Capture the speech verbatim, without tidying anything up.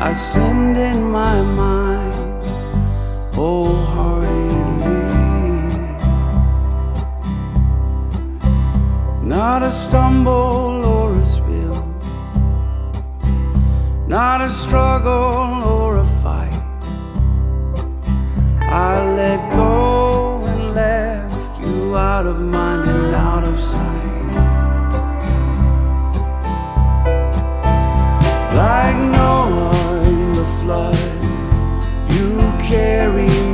I sinned in my mind wholeheartedly. Not a stumble or a spill, not a struggle or a fight. I let go and left you out of mind and out of sight. Like Noah in the flood, you carry me